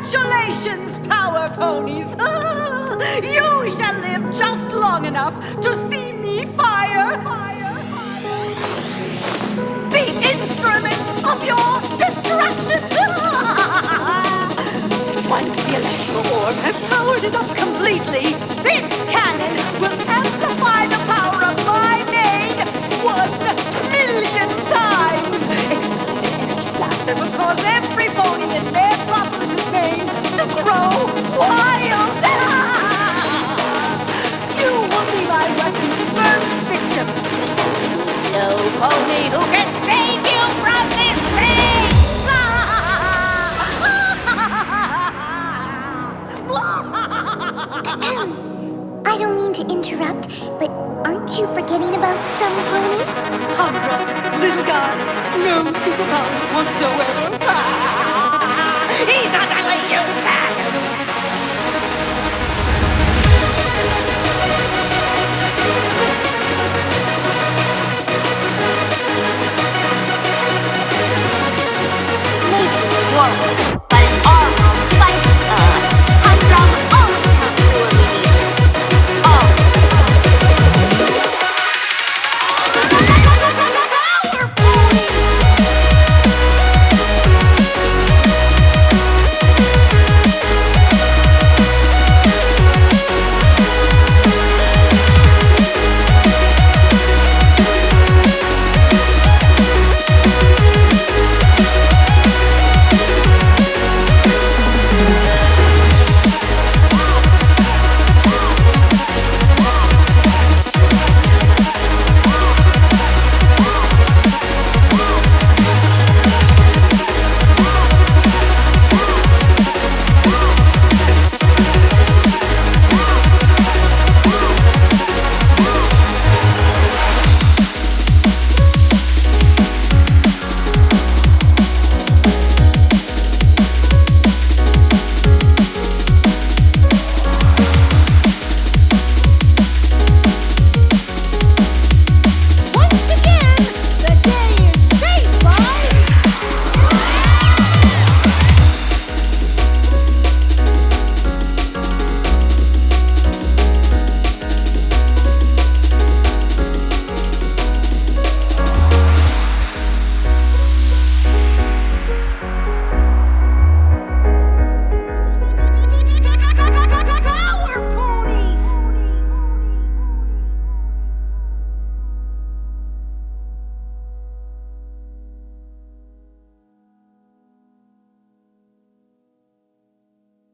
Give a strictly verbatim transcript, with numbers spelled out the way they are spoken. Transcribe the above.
Congratulations, Power Ponies! You shall live just long enough to see me fire, fire, fire. The instrument of your destruction! Once the electro orb has powered it up completely, this cannon will amplify the power of my main one million times! Expanded energy blast that will cause every pony in their Metropolis' main to grow wild! You will be my weapon's first victims! There's no pony who can save you from this thing! I don't mean to interrupt, but aren't you forgetting about some pony? Contra, little guy, no superpowers whatsoever. He's utterly useless! Maybe you're wrong.